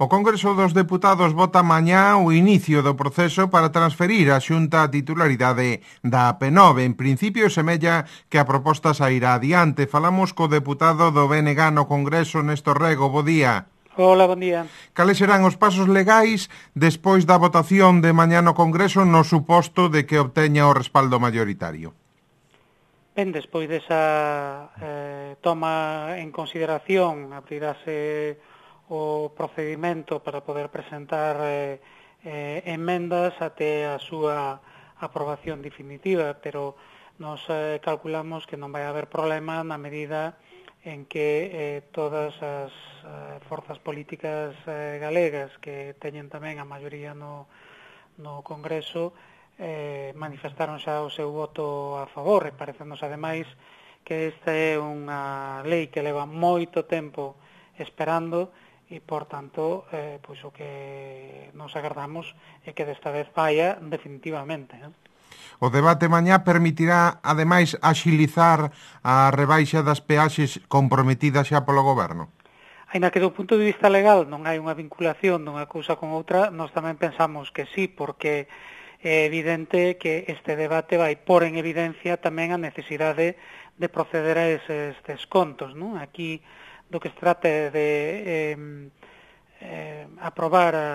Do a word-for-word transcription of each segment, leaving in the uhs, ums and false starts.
O Congreso dos Deputados vota mañá o inicio do proceso para transferir a Xunta a titularidade da A P nove. En principio, semella que a proposta sairá adiante. Falamos co deputado do B N G no Congreso, Néstor Rego. Bo día. Hola, bon día. Cales serán os pasos legais despois da votación de mañá no Congreso no suposto de que obteña o respaldo maioritario? Ben, despois desa eh, toma en consideración, abrirase o procedimento para poder presentar eh, eh, enmendas até a súa aprobación definitiva, pero nos eh, calculamos que non vai haber problema na medida en que eh, todas as eh, forzas políticas eh, galegas que teñen tamén a maioría no, no Congreso eh, manifestaron xa o seu voto a favor, e parecenos ademais que esta é unha lei que leva moito tempo esperando e, por tanto, eh, pois o que nos agardamos é que desta vez vaya definitivamente. Eh? O debate mañá permitirá, ademais, axilizar a rebaixa das peaxes comprometidas xa polo Goberno? Aínda que do punto de vista legal non hai unha vinculación dunha cousa con outra, nós tamén pensamos que sí, porque é evidente que este debate vai pôr en evidencia tamén a necesidade de proceder a eses descontos, non? Aquí do que se trata de eh, eh, aprobar a,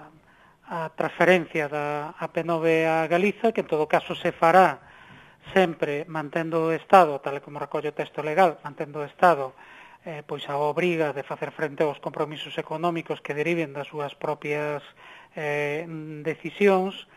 a transferencia da A P nove a Galiza, que en todo caso se fará sempre mantendo o Estado, tal como recolle o texto legal, mantendo o Estado eh, pois a obriga de facer frente aos compromisos económicos que deriven das súas propias eh, decisións,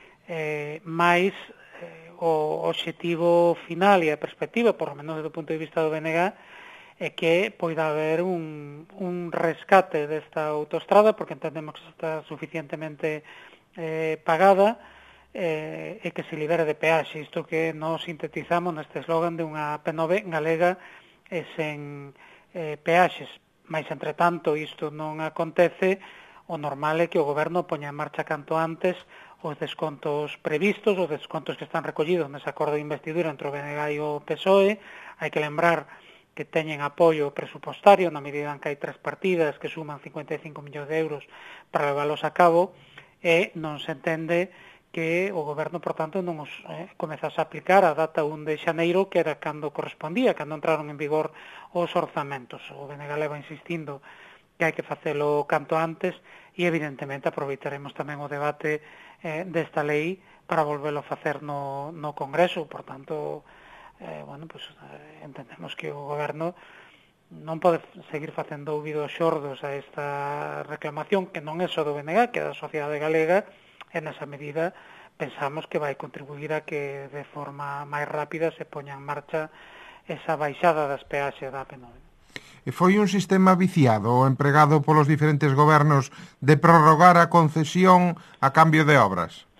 eh, máis eh, o obxectivo final e a perspectiva, por lo menos do punto de vista do B N G, é que poida haber un, un rescate desta autoestrada, porque entendemos que está suficientemente eh, pagada, eh, e que se libere de peaxe, isto que nos sintetizamos neste eslogan de unha A P nove galega e sen eh, peaxes. Mas, entretanto, isto non acontece, o normal é que o Goberno poña en marcha canto antes os descontos previstos, os descontos que están recollidos nese acordo de investidura entre o B N G e o P S O E. Hai que lembrar que teñen apoio presupostario na medida en que hai tres partidas que suman cincuenta e cinco millóns de euros para leválos a cabo, e non se entende que o Goberno, por tanto, non os eh, comezase a aplicar a data un de xaneiro, que era cando correspondía, cando entraron en vigor os orzamentos. O B N G leva insistindo que hai que facelo canto antes, e evidentemente aproveitaremos tamén o debate eh, desta lei para volvelo a facer no, no Congreso. Por tanto, eh, bueno, pues, eh, entendemos que o Goberno non pode seguir facendo ouvidos xordos a esta reclamación, que non é só do B N G, que é da sociedade galega, e nesa medida pensamos que vai contribuir a que de forma máis rápida se poña en marcha esa baixada das peaxes da A P nove. E foi un sistema viciado o empregado polos diferentes gobernos de prorrogar a concesión a cambio de obras?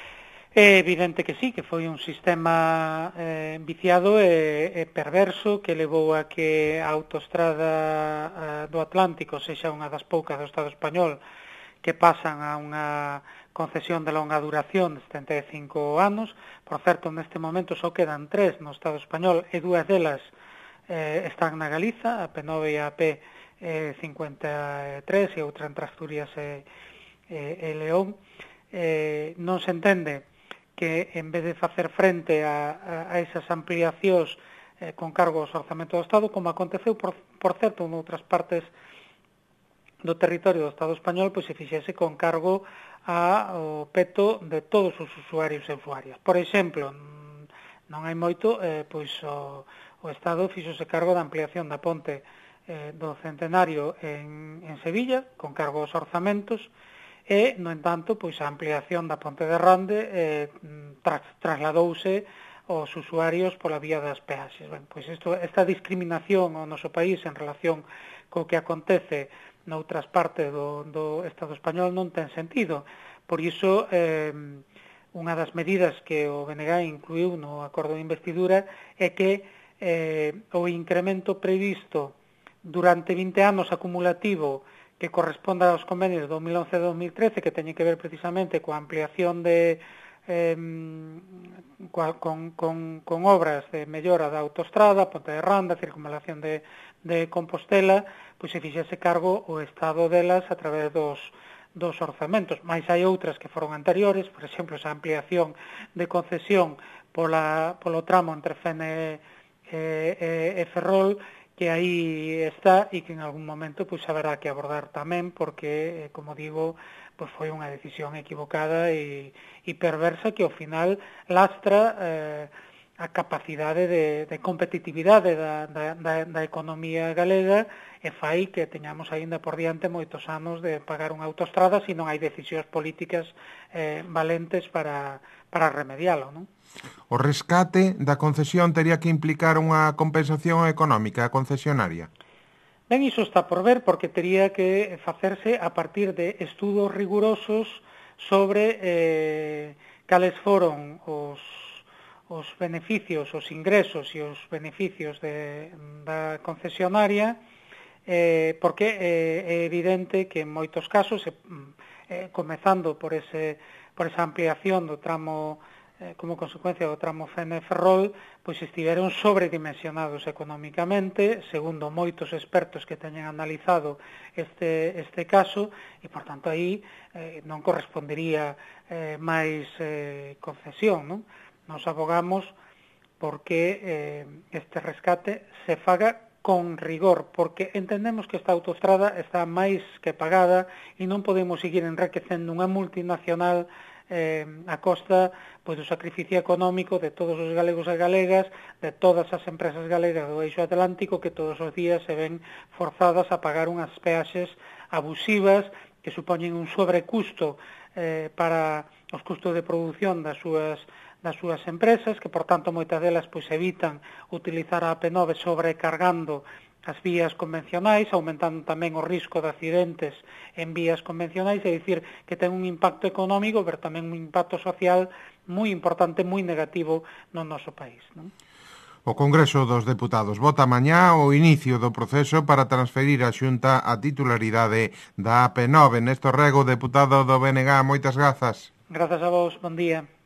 É evidente que sí, que foi un sistema eh, viciado e, e perverso que levou a que a autoestrada eh, do Atlántico sexa unha das poucas do Estado español que pasan a unha concesión de longa duración de setenta e cinco anos. Por certo, neste momento só quedan tres no Estado español e dúas delas eh, están na Galiza, a P nove e a P cincuenta e tres, e outra entre Asturias e, e, e León. Eh, non se entende que en vez de facer frente a, a, a esas ampliacións eh, con cargo aos orzamentos do Estado, como aconteceu, por, por certo, noutras partes do territorio do Estado español, pois se fixese con cargo ao peto de todos os usuarios e usuarias. Por exemplo, non hai moito, eh, pois o, o Estado fixose cargo da ampliación da ponte eh, do Centenario en, en Sevilla, con cargo aos orzamentos, e, no entanto, pois a ampliación da ponte de Rande eh, tras, trasladouse aos usuarios pola vía das peaxes. Ben, pois isto, esta discriminación ao noso país en relación co que acontece noutras partes do, do Estado español non ten sentido. Por iso, eh, unha das medidas que o B N G incluiu no acordo de investidura é que eh, o incremento previsto durante vinte anos acumulativo que corresponda aos convenios de dos mil once e dos mil trece, que teñen que ver precisamente coa ampliación de eh, coa, con, con, con obras de mellora da autoestrada, ponte de Randa, circunvalación de, de Compostela, pois se fixese cargo o Estado delas a través dos dos orzamentos, mais hai outras que foron anteriores, por exemplo, esa ampliación de concesión pola, polo tramo entre Fene e, e, e Ferrol, que aí está e que en algún momento pois haberá que abordar tamén, porque, como digo, pois foi unha decisión equivocada e, e perversa que ao final lastra eh, a capacidade de, de competitividade da, da, da, da economía galega e fai que teñamos aínda por diante moitos anos de pagar unha autostrada se non hai decisións políticas eh, valentes para, para remedialo, non? O rescate da concesión tería que implicar unha compensación económica a concesionaria? Ben, iso está por ver, porque tería que facerse a partir de estudos rigurosos sobre eh, cales foron os os beneficios, os ingresos e os beneficios de, da concesionaria, eh, porque eh, é evidente que en moitos casos, eh, comezando por, ese, por esa ampliación do tramo, eh, como consecuencia do tramo Fene-Ferrol, pois estiveron sobredimensionados económicamente, segundo moitos expertos que teñen analizado este, este caso, e, por tanto, aí eh, non correspondería eh, máis eh, concesión, non? Nos abogamos porque eh, este rescate se faga con rigor, porque entendemos que esta autostrada está máis que pagada e non podemos seguir enriquecendo unha multinacional eh, a costa pois, do sacrificio económico de todos os galegos e galegas, de todas as empresas galegas do eixo atlántico que todos os días se ven forzadas a pagar unhas peaxes abusivas que supoñen un sobrecusto eh, para os custos de produción das súas das súas empresas, que por tanto moitas delas pois evitan utilizar a A P nove sobrecargando as vías convencionais, aumentando tamén o risco de accidentes en vías convencionais, é dicir, que ten un impacto económico, pero tamén un impacto social moi importante, moi negativo no noso país, non? O Congreso dos Deputados vota mañá o inicio do proceso para transferir a Xunta a titularidade da A P nove. Néstor Rego, deputado do B N G, moitas grazas. Grazas a vos, bon día.